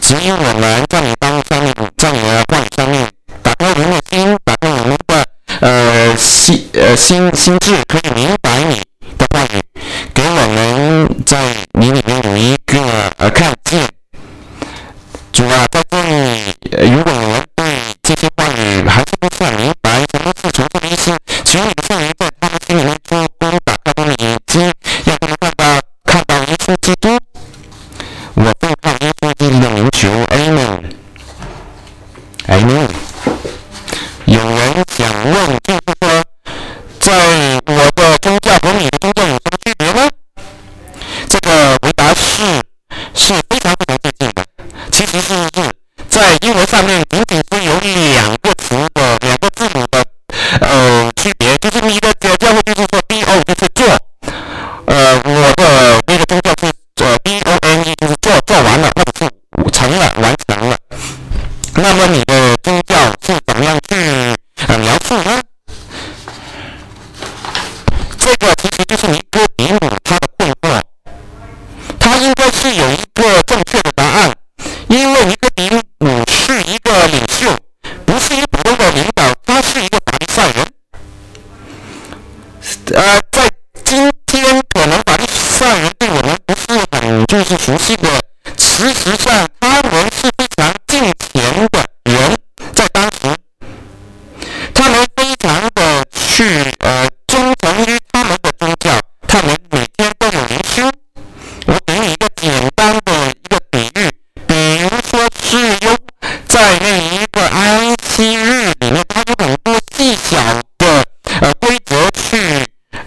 指引我们在你道路上面，在你的话语上面，打开我们的心，打开我们的心智，可以明白你的话语，给我们在你里面有一个看见。主啊，在这里，如果我们对这些话语还是不是很明白，什么是重复的意思，请你的圣灵在他们心里面做工，打开他们的眼睛，让他们看到耶稣基督。我奉靠耶稣基督的名求 ，Amen。Amen。有人想问，就是说，在我的宗教和你的宗教有什么区别呢？这个回答是非常非常接近的。其实是在英文上面仅仅是有两个字母的区别，就是你的教会就是说 do 就是做，我的那个宗教是DONE 就是做完了或者是成了完成了。那么你的宗教是怎么样去描述呢？这个其实就是尼哥底母他的困惑，他应该是有一个正确的答案，因为尼哥底母是一个领袖，不是一个普通的领导，他是一个法利赛人。在今天可能法利赛人对我们不是很就是熟悉的，事实上他们是非常敬虔的人，在当时，他们非常的去忠诚于他们的宗教，他们每天都有灵修。我给你一个简单的一个比喻，比如说是有在那一个安息日里面，它有很多细小的规则去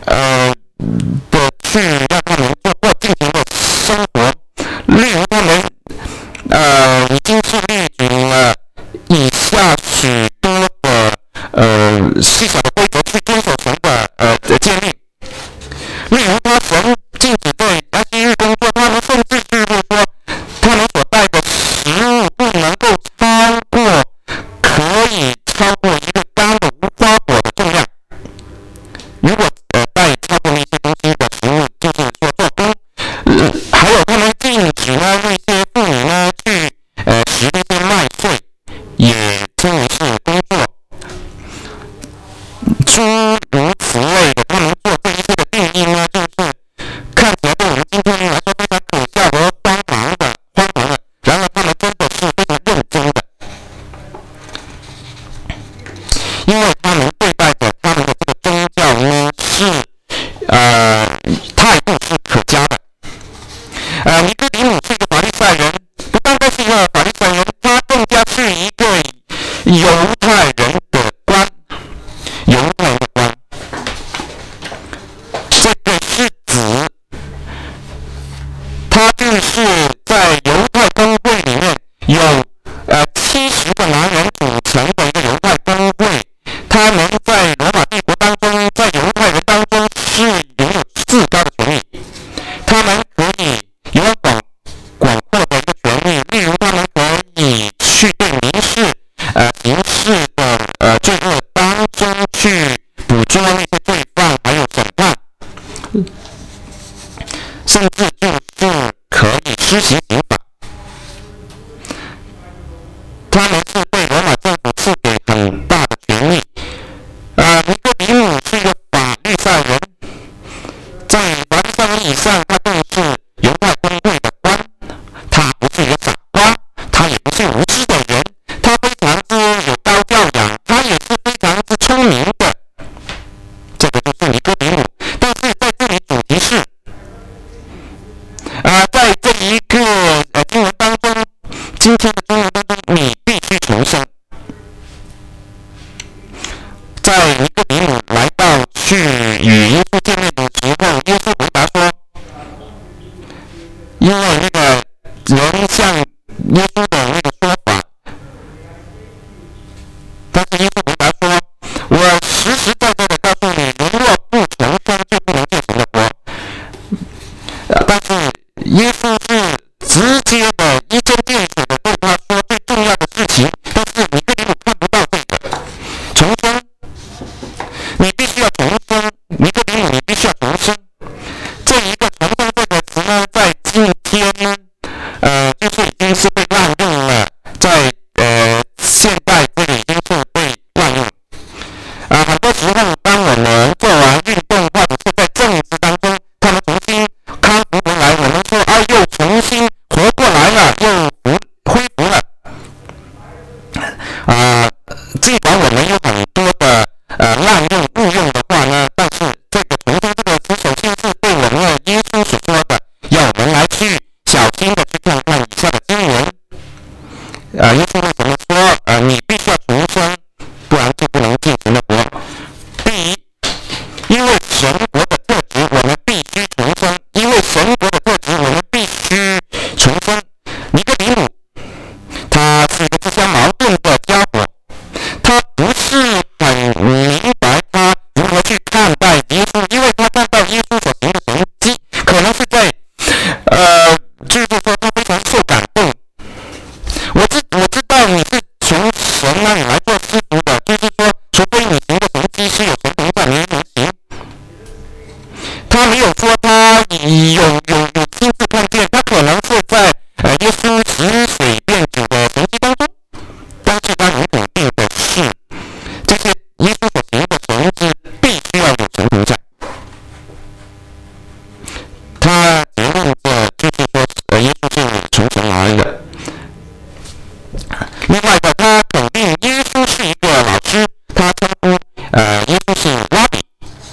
让他们过进行的生活，例如他们已经是列举了以下许多的细小的规则去遵守神的建立，例如他神禁止对安息日工作，他们甚至就是说他们所带的食物不能够超过一个干的无花果的重量，如果带超过那些东西的食物，就是说做工。还有他们禁止呢那些妇女呢去拾那些麦穗，也称为是工作，诸如此类的。他们做这一些的定义呢，就是看起来对我们今天来说非常可笑和荒唐的，然而他们真的是非常认真的，因为他们对待着他们的这个宗教呢是态度是可嘉的。尼哥底母是一个法利赛人，不单单是一个法利赛人，他更加是一个犹太人的官。这个是指他就是在犹太公会里面有70个男人组成的一个犹太公会，他们在罗马帝国当中，在犹太人当中是拥有至高的权利，他们可以有广阔的一个权利，例如他们可以去对民事刑事的罪恶当中去捕捉那些罪犯，还有审判，甚至就是可以施行刑法。他们是被罗马政府赐给很大的权利。尼哥底母是一个法利赛人，在法利赛人以上，他更是犹太公会的官。他不是一个傻瓜，他也不是无知的人，他非常之有高教养，他也是非常之聪明的。这个就是尼哥底母。但是在这里主题是在这一个经文当中，今天的经文当中，你必须重生。在尼哥底母来到去与耶稣见面的时候，耶稣回答说，因为那个人向耶稣的那个说法，但是耶稣回答说，我实实在在的告诉你，人若不重生，就不能进神的国。但是耶稣是直接的一针见血的对他说最重要的事情，但是尼哥底母看不到这个重生，你必须要重生，尼哥底母你必须要重生。这一个重生这个词呢，在今天呢，就是已经是被滥用耶稣为什么说你必须要重生，不然就不能进神的国？第一，因为神国的特质，我们必须重生；因为神国的特质，我们必须重生。尼哥底母，他是一个自相矛盾的家伙，他不是很明白他如何去看待耶稣，因为他看到耶稣所行的神迹，可能是在就是说他非常受感动。我知道你是从神那里来做师傅的，就是说，除非你行的神迹是有神同在，你才能行。他没有说他有亲自看见，他可能是在耶稣使水变酒的神迹当中，但是他很肯定的是，这些耶稣所行的神迹必须要有神同在。他结论的就是说，耶稣是从神来的。另外的，他肯定耶稣是一个老师，他称呼耶稣是拉比。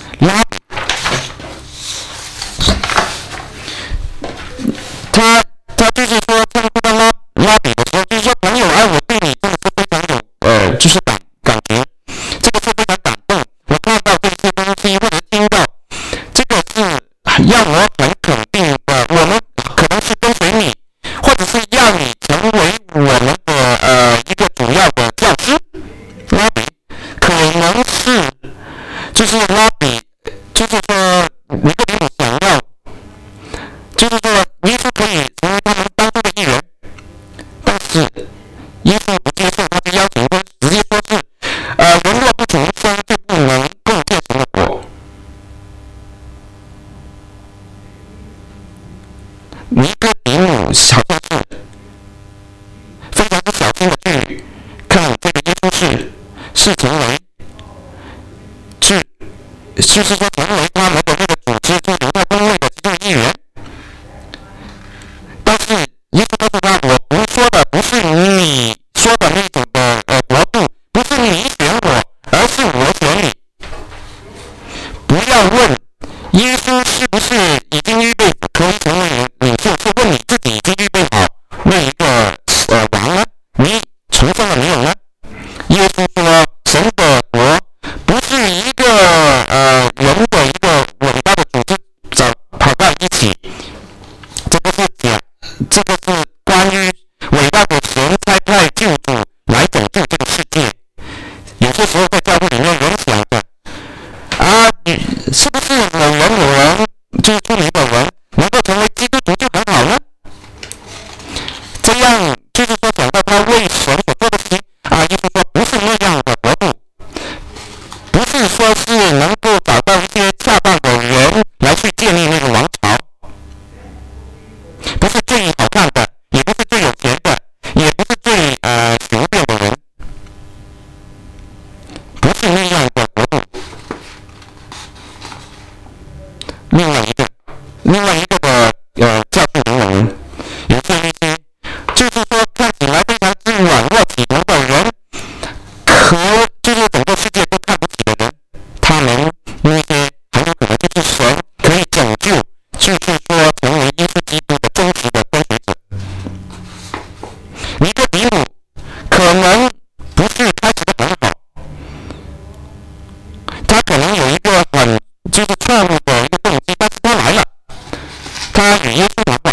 他就是说称呼他拉比的时候，就是说朋友，我对你真的是非常有就是感觉，这个是非常感动。我看到这些东西或者听到，这个是让我很肯定的。我们可能是跟随你，或者是让你成为我们的一个主要的教师。拉比可能是就是拉比，就是说尼哥底母想要，就是说耶稣可以成为他们当中的一员，但是耶稣不接受他的邀请，直接说是人若不重生就不能共建神的国。尼哥底母好像是非常之小心的去看这个耶稣是成为就是说成为他们的这个组织，就犹太公会的其中一员。但是耶稣告诉他，我不说的不是你说的那种的国度，不是你选我，而是我选你。不要问耶稣是不是已经预备可以成为领袖，是问你自己已经预备好那一个王了，你重生了没有呢？耶稣说，神的国不是一个人的一个伟大的组织跑到一起，这个是关于伟大的神差派救主来拯救这个世界。有些时候在教会里面人想的是不是有人就是出名的人能够成为基督徒就很好呢？这样就是说讲到他为神所做的事情耶稣说不是那样的国度，不是说是能够找到一些恰当的人来去建立那个王朝，不是最好看的，也不是最有钱的，也不是最雄辩的人，不是那样的国度。另外一个的教父领导人，也是那些就是说看起来非常之软弱体能的人，就是整个世界都看不起的人，他们那些很有可能就是神可以拯救，就是说成为耶稣基督的忠实的跟随者。尼哥底母可能不是开始的很好，他可能有一个就是错误的一个动机，但是他来了，他与耶稣谈话。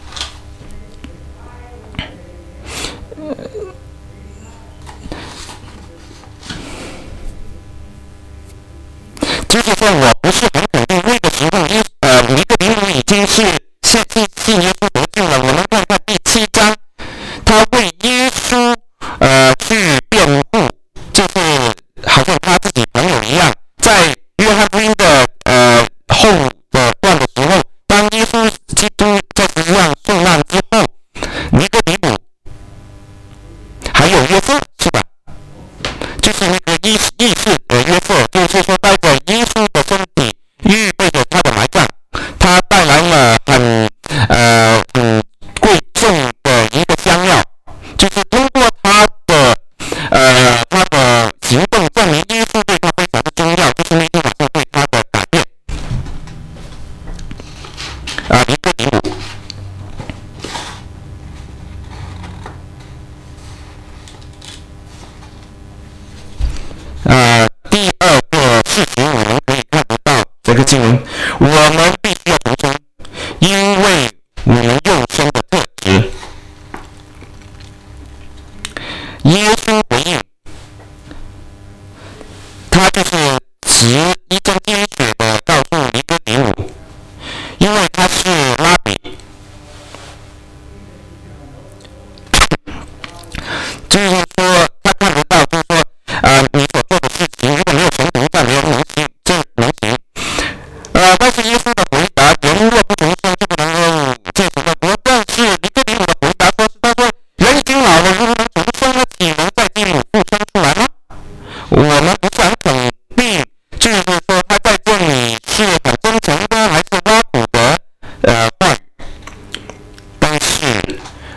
就是说我不是很肯定那个时候尼哥底母已经是信耶稣得救了。我们看看第7章，他为耶稣去辩护，就是好像他自己朋友一样。在约翰福音的后的段的时候，当耶稣基督在十字上受难之后，尼哥底母还有约瑟，是吧？就是那个义士约瑟，就是说带着耶稣的生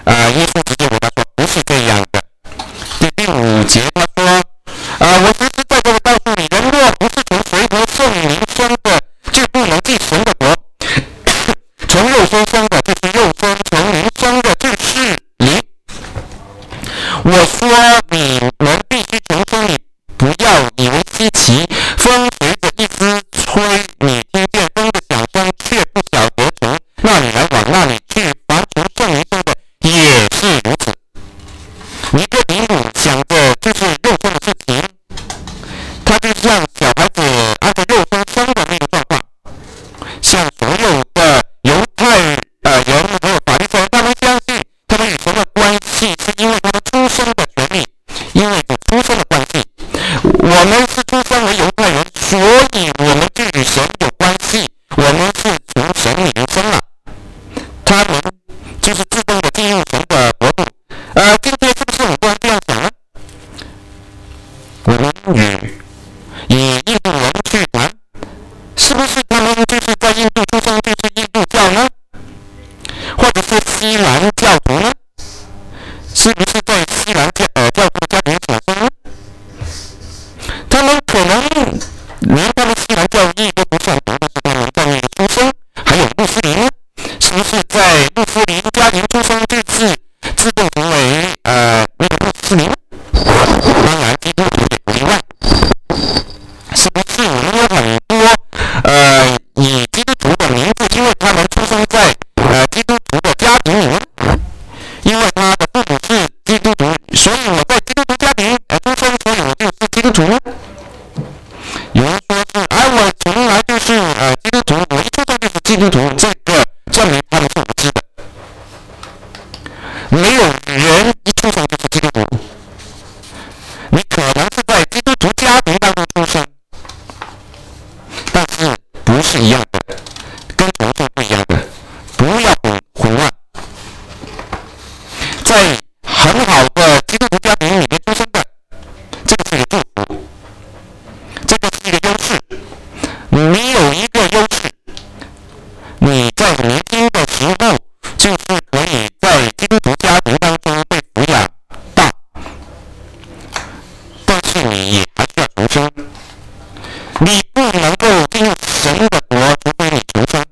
耶稣直接回答说不是这样的。第5节他说我实实在在的告诉你，人若不是从水和圣灵生的，就不能进神的国。从肉身生的就是肉身，从灵生的就是灵。我说你们必须重生，你不要以为稀奇。风随着一丝吹，你听见风的响声，却不晓得从那里来往那里去。凡从圣灵生的也是如此。尼哥底母想的就是肉身的事情，他就像小孩子按照肉身生的那个状况，像所有的犹太人还有法利赛人，他们相信他们与神的关系是因为他们出生的权利，因为出生的关系。我们是出生为犹太人，所以我们就与神有关系，我们是从神里面生了，他们就是自动的进入神的国度。今天是不是很多人这样想呢？我们以印度人去谈，是不是他们就是在印度出生就是印度教呢？或者是西兰教徒呢？是不是在西兰教徒的家庭产生呢？他们可能连他们西兰教义都不算同，但是他们在那里出生。还有穆斯林呢？是不是在穆斯林家庭出生就是自动成为那个穆斯林呢？当然基督徒也不例外。是不是我们有很多以基督徒的名字，因为他们出生在基督徒的家庭里面，因为他的父母是基督徒，所以我在基督徒家庭出生，所以我就是基督徒呢？有人说是我从来就是基督徒，我一出生就是基督徒，这个证明他们是无知的。没有人一出生就是基督徒，你可能是在基督徒家庭当中出生，但是不是一样的，跟重生不一样的，不要混乱。在很好的基督徒家庭里面出生的，这个是一个祝福，这个是一个优势。你有一个优势，你在年轻的时候就是可以在基督徒家庭当中被抚养大，但是你也还需要重生。你不能够进入神的国，除非你重生。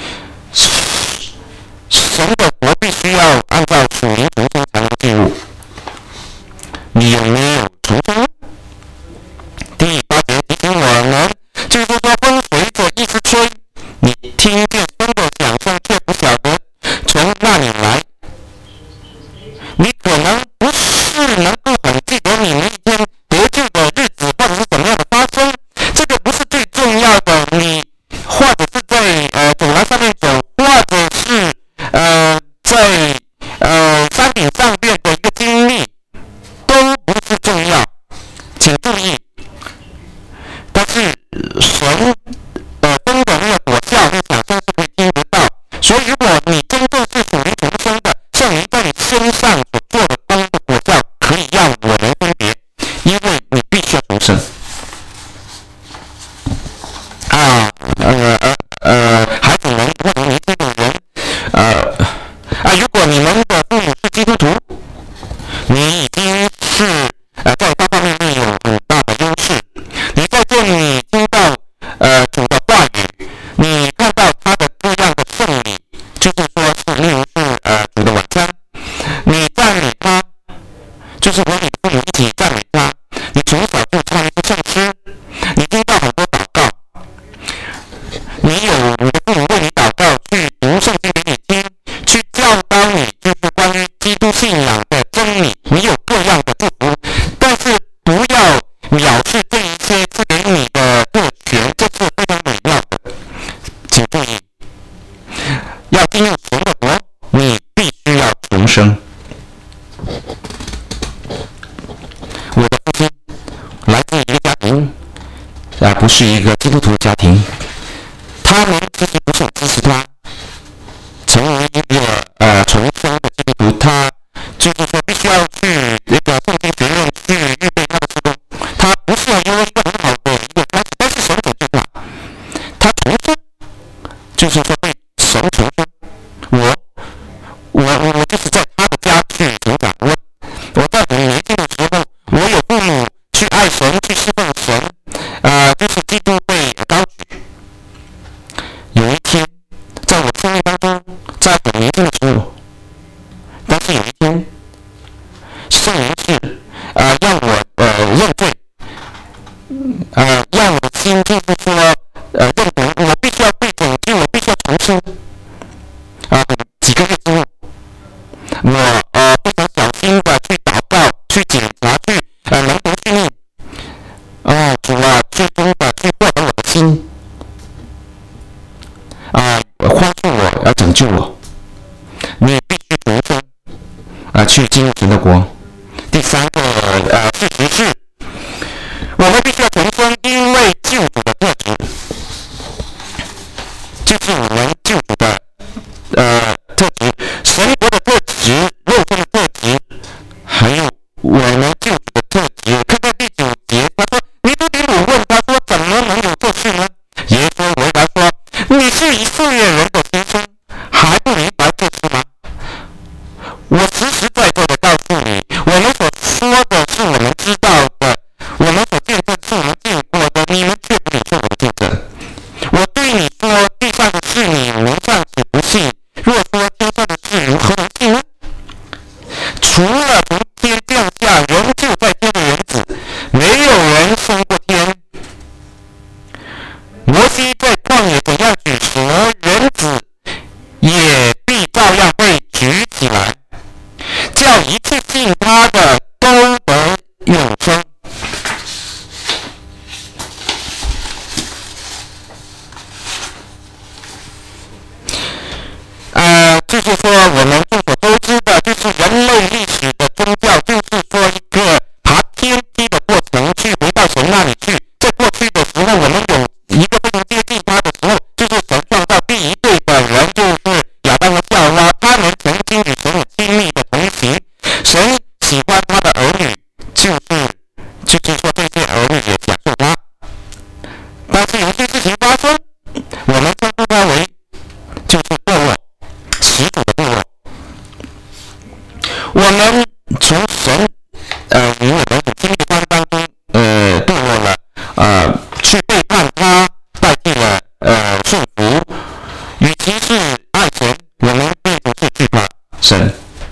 神的国必须要按照属灵重生才能进入。你有没有重生呢？第8节提醒我们，就是说风随着一直吹，你听见风的响声，却不晓得从那里来。你可能不是能够很记得你那一天得救的日子，或者是怎么样的发生，这个不是最重要的。你或者是在走廊上面走，或者是在山顶上面的一个经历，都不是重要，请注意。但是神风的那个果效和响声是可以听得到，所以如果你真正是属灵重生的，圣灵在你身上所做的风的果效可以让我们分别，因为你必须要重生。孩子们或者年轻的人，如果你们的父母是基督徒，你已经是在方方面面有很大的优势。你在这里听到主的话语，你看到他的各样的圣礼，就是说是例如是主的晚餐，你赞美他，就是和你的父母一起赞美他。你从小就唱一些圣诗，你听到很多祷告，你的父母为你祷告，去读圣经给你听，去教导你就是关于基督信仰的真理，你有各样的祝福，但是不要藐视这一些赐给你的特权，这是非常美妙的。请注意，要进入神的国，你必须要重生。我的父亲来自一个家庭，不是一个基督徒的家庭，他们其实不是很支持他成为一个重生的基督徒，他就是说必须要去那个圣经学院去预备他的事工，他不是要有一个很好的一个开始，但是神拯救他重生，就是说被神重生。我就是在他的我非常小心的去祷告、去检查、去能读训练。主啊，最终的去获得我的心，宽恕我，要拯救我。你必须独身去进入神的国。第三个事实是，我们必须要重生，因为救主的特质，就是我们救主的特质，神国的特质，肉身的特质，还有我们救主的特质。看看第9节，他说：“尼哥底母问他说，怎么能有这事呢？”耶稣回答说：“你是以色列人的先生，还不明白这事吗？我实实在在的告诉你，我们所说的是我们知道的，我们所见证是我们见过的，你们却不领受我的见证。我对你说，地上的事你们暂时不信，若说天上的事如何能信呢？除了从天降下仍旧在天的人子，没有人升过天。摩西在旷野怎样举蛇，人子也必照样被举起来，叫一切信他的都得永生。”就是说，我们众所周知的，就是人类历史的宗教，就是说一个爬天梯的过程，去回到神那里去。在过去的时候，我们有一个非常接近他的时候，就是神创造第一对的人，就是亚当和夏娃，他们曾经与神有亲密的同行。神喜欢他的儿女，就是说这些儿女也享受他。但是有些事情发生，我们称呼他为就是堕落。始祖的堕落，我们从神与我们很亲密的关系当中堕落了，去背叛他，代替了顺服。与其是爱神，我们并不是惧怕神。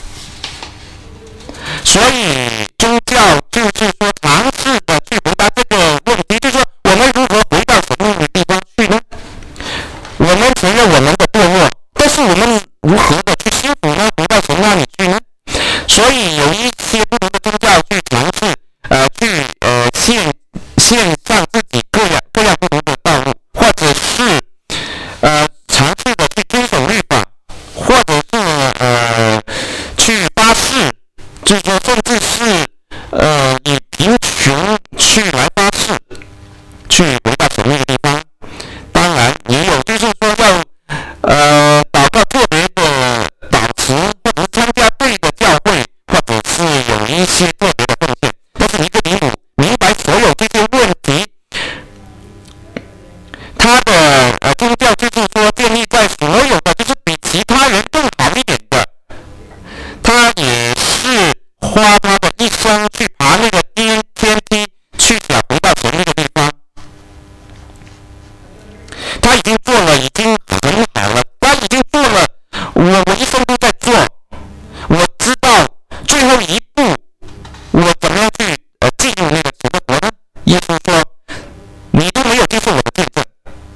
所以宗教就是说尝试的去回答这个问题，就是说我们如何回到神那个地方去呢？我们承认我们的堕落，但是我们如何的去修补呢？回到神那里去呢？所以有一些不同的宗教去尝试去献上自己各样不同的道路，或者是尝试的去遵守律法，或者是去发誓，就是说甚至是以贫穷去来发誓，去回到神那个地方。当然也有就是说要祷告特别的祷词，或者是参加对的教会，或者是有一些特别的奉献。但是尼哥底母明白所有这些问题，他的宗教就是说建立在所有的就是比其他人更好一点的，他也是花他的一生去爬那个天梯，去想回到神那个地方。他已经做了，已经很好了。他已经做了，我一生都在做。我知道最后一步，我怎么样去进入那个神的国呢？耶稣说：“你都没有接受我的见证，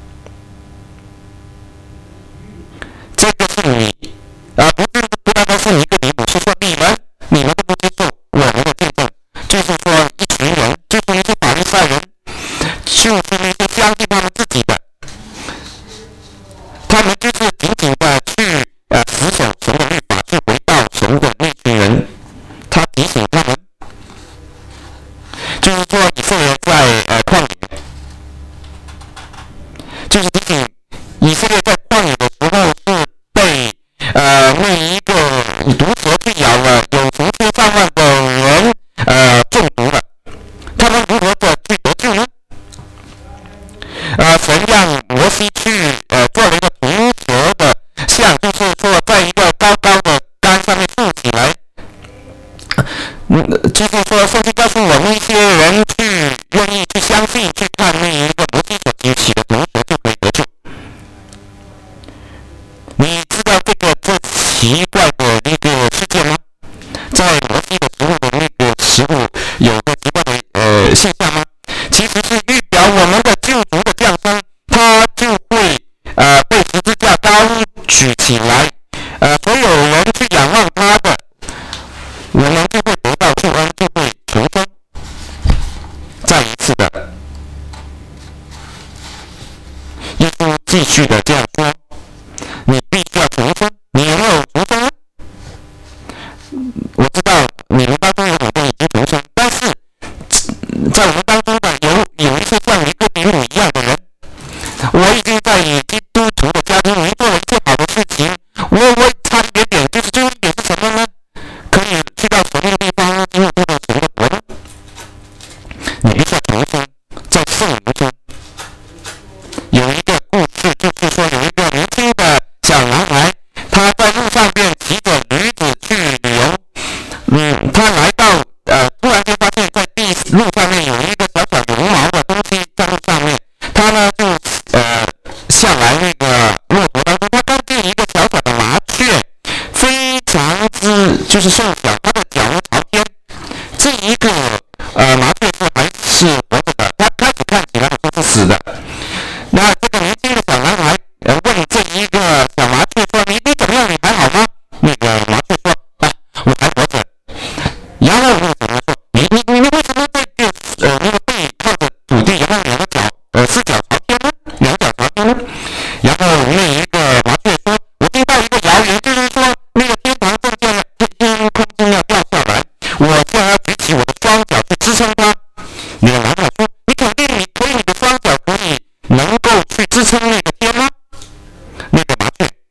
这个是你不单单是尼哥底母，是说你们都不接受我们的见证，就是说一群人，就是那些法利赛人，就是那些相信他们自己的。”他们就是紧紧的去死守神的律法，去回到神的那群人。他提醒他们，就是说以色列在旷野，就是提醒以色列在旷野的时候是被那一个毒蛇去咬了，有成千上万的人中毒了。他们如何的去得救呢？神让摩西去做了一个铜蛇的像，就是说在一个高高的杆上面竖起来。就是说圣经告诉我们，一些人去愿意去相信，去看那一个摩西所举起的铜蛇就可以得救。你知道这奇怪的一个事件吗？ 续的这样说：你必须要重生。你有没有重生呢？我知道你们当中有很多已经重生，但是在我们当中的有一些像尼哥底母一样的人，我已经在以基督徒的家庭里面做了一件好的事情，我差一点点，就是最后一点是什么呢？可以去到神的地方，进入到神的国呢？你必须要重生，在圣灵中。有一个故事，就是说有一个年轻的小男孩，他在路上边骑着驴子去旅游。他来到突然间发现，在路上面有一个小小绒毛的东西在路上面。他呢就下来那个骆驼当中，他看见一个小小的麻雀，非常之就是瘦小，它的脚呢朝天。这一个麻雀是还是活着的，它开始看起来好像是死的。那这个年轻的小男孩问这一个小麻雀说：“你怎么样？你还好吗？”那个麻雀说：“啊，我还活着。”然后那个小男孩说：“你为什么在那个背靠着土地，然后两个脚四脚朝天呢？两脚朝天呢？”然后那一个麻雀说：“我听到一个谣言，就是说那个天堂正见了，天空正要掉下来，我现在要举起我的双脚去支撑它。”那个男孩说：“你肯定你的双脚可以能够去支撑那个天吗？”那个麻雀，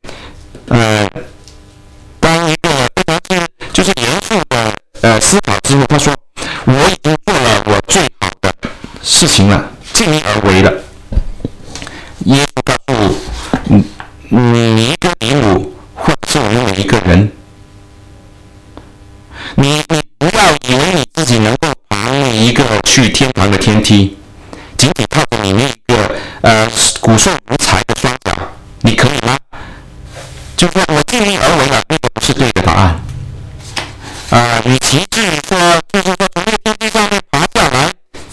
当一个非常就是严肃的思考之后，他说：“我已经做了我最好的事情了，尽力而为了。”耶稣告诉你一个比武，或者是我们每一个人，你不要以为你自己能够爬那一个去天堂的天梯，仅仅靠着你那个骨瘦如柴的双脚，你可以吗？就说我尽力而为了，那个不是对的答案。与其至于说，就是说从那个天梯上面爬下来，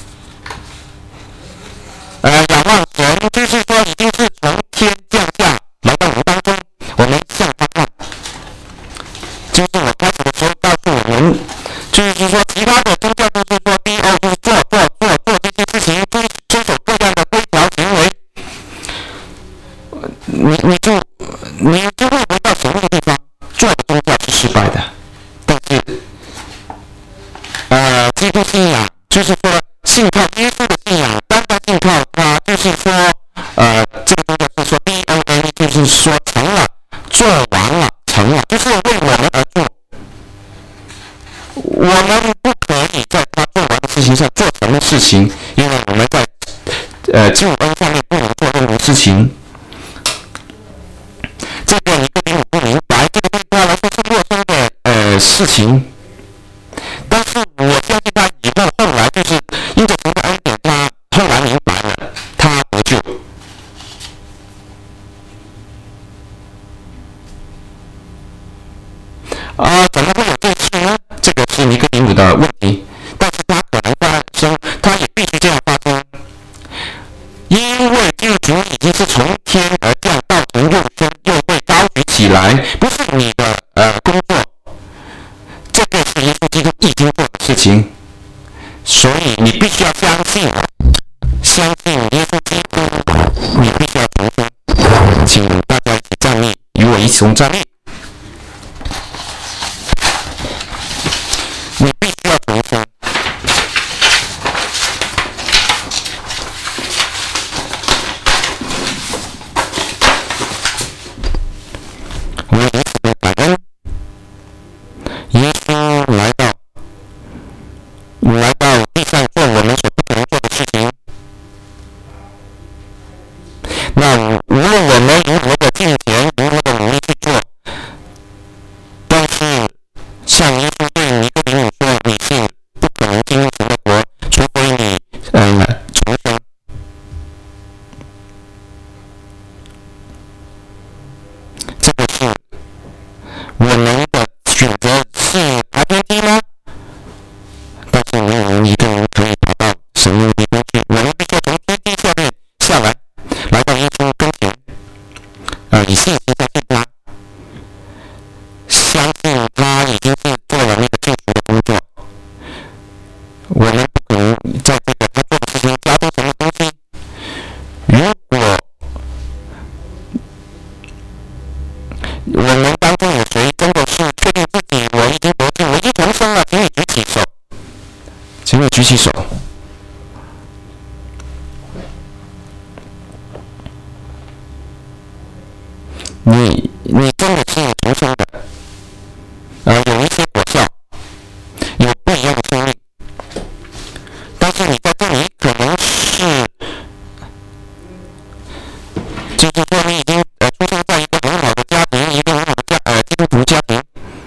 仰望神，就是说已经是从天降下来到我们当中，我们向他看。就是我开始的时候告诉我们，就是说其他的宗教就是说，第一就是做这些事情，遵守各样的规条行为，你就会回到神那个地方，做的宗教是失败的。但是基督信仰就是说信靠耶稣的信仰，单单信靠他，就是说这个宗教是说 DNA， 就是说成了，做完了，成了，就是为我们而做。我们不可以在他做完的事情上做什么事情，因为我们在救恩上面不能做任何事情。这个尼哥底母不明白，这个对他来说是陌生的事情。但是我相信他以后后来就是因着神的恩典，他后来明白了，他得救。怎么会有这事呢？这个是尼哥底母的问题，但是他可能发生，他也必须这样发生，因为救主已经是从天而降，道成肉身，又被高举起来，不是你的工作，这个是耶稣基督已经做的事情，所以你必须要相信耶稣基督，你必须要重生。请大家一起站立，与我一同站立。你必须要重生。我们彼此的感恩，耶稣来到地上做我们所不可能做的事情。那无论我们如何的敬虔，如何的努力去做， 举起手。你真的是有重生的，有一些果效，有不一样的生命，但是你在这里可能是，就是说你已经出生在一个很好的家庭，一个很好的基督徒家庭，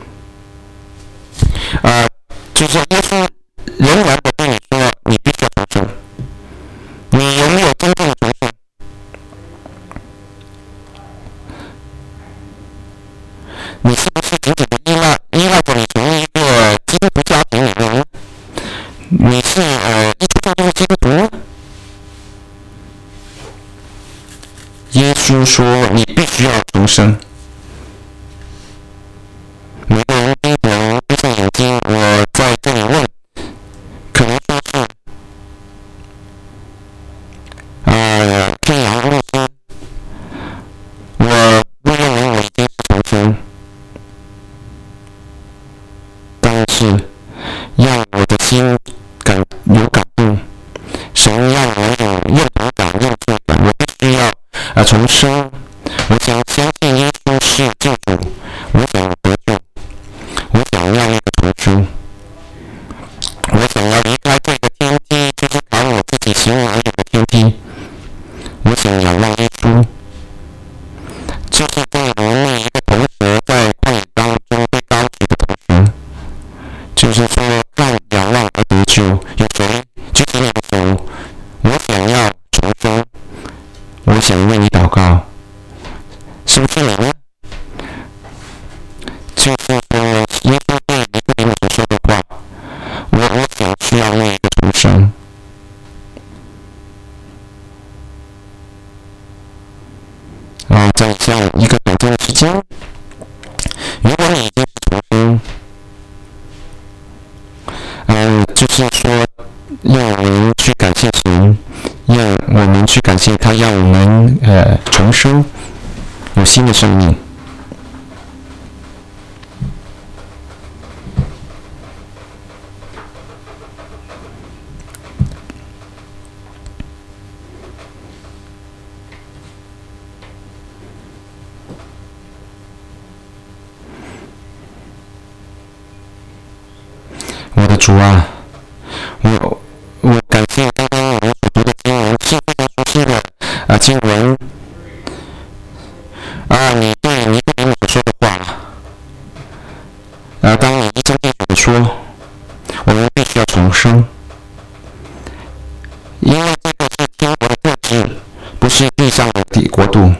就是耶稣仍然的对你说，你必须要重生，你有没有真正的重生？你是不是紧紧的依赖着你从一个基督徒家庭里面呢？你是一出生就是基督徒？耶稣说你必须要重生。每个人低头闭上眼睛，我在这里问，可能说是天阳牧师，我不认为我已经是重生。但是让我的心有感动，神让我有认同感、认罪感，我必须要重生。我想相信耶稣是救主，我想得救，我想要那个重生，我想要离开这个天梯，就是靠我自己行为而有的天梯。我想仰望耶稣，就是对我那一个同学在旷野当中被高举的同学。就是说，看仰望而得救，有谁举起你的手？我想要重生，我想为你祷告，是不是你呢？就是说，耶稣对尼哥底母所说的话，我想需要那一个重生。在这样一个短暂的时间，如果你已经是重生，就是说，让我们去感谢神，让我们去感谢他，让我们重生，有新的生命。我的主啊，我感谢刚刚我们所读的经文是非常熟悉的经文你对尼哥底母所说的话当你一针见血的说，我们必须要重生，因为这个是天国的特质，不是地上的国度。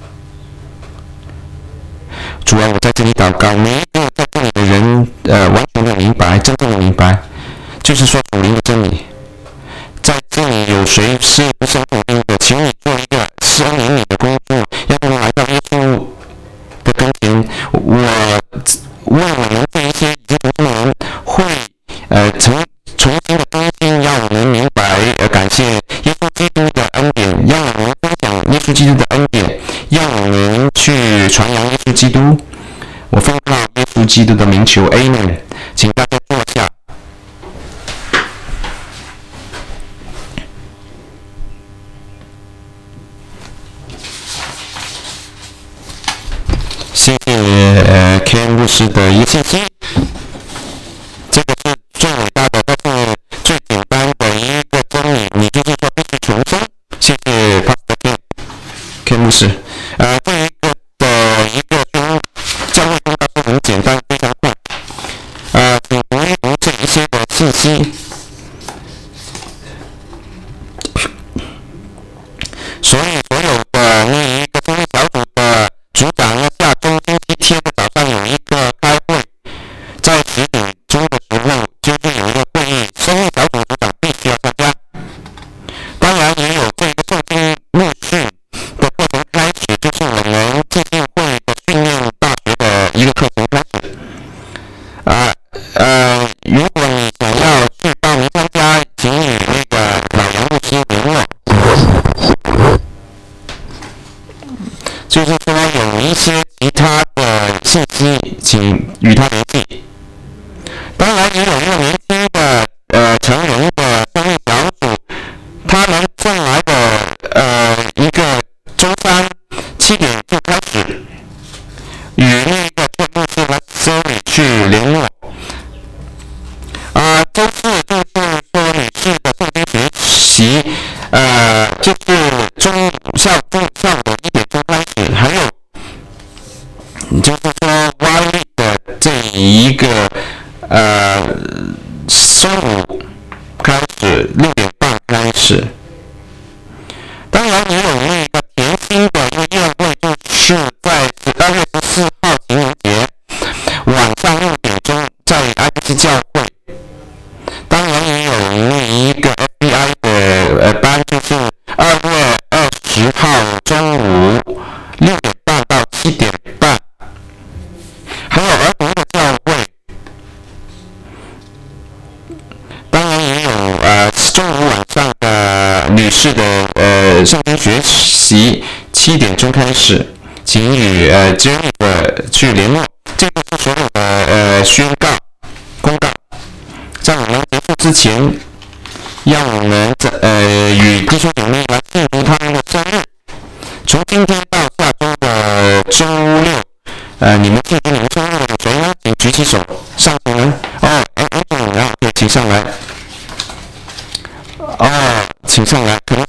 主啊，我在这里祷告，每一个在这里的人，完全的明白，真正的明白，就是说属灵的真理。在这里有谁是不相属灵的？请你做一个施恩怜悯的工作，让他们来到耶稣的跟前。我为我们这一些已经重生的人，会重新的更新，让我们明白感谢耶稣基督的恩典，让我们分享耶稣基督的恩典，让我们去传扬耶稣基督。我奉靠耶稣基督的名求 ，Amen。请大家坐下。谢谢Ken 牧师的一个信息。这个是最伟大的，但是最简单的一个真理，你就是说必须重生。谢谢 Pastor Ken 牧师。这一个的一个教会公告是很简单，非常快。请读一读这一些的信息。所有的那一个生意小组的组长要下周星期天的早上有一个开会，在10点钟的时候就是有一个会议，生意小组组长必须要参加。当然也有这个圣经牧训的课程开始，就是我们基金会的训练大学的一个课程开始。如果你想要去个中午开始6:30开始。当然也有那个甜心的一个宴会，就是在12月14号情人节晚上6点钟在 IBC 教会。当然也有那一个 FBI 的班，就是2月20号中午6点半到7点半，还有儿童的教会。当然也有中午晚上的女士的圣经学习7点钟开始，请与Jennifer 去联络。这个是所有的宣告公告。在我们结束之前，让我们与弟兄姐妹来庆祝他们的生日。从今天到下周的周六，你们庆祝你们生日的谁呢？请举起手，上前来。Anthony，可以请上来。请上来。可能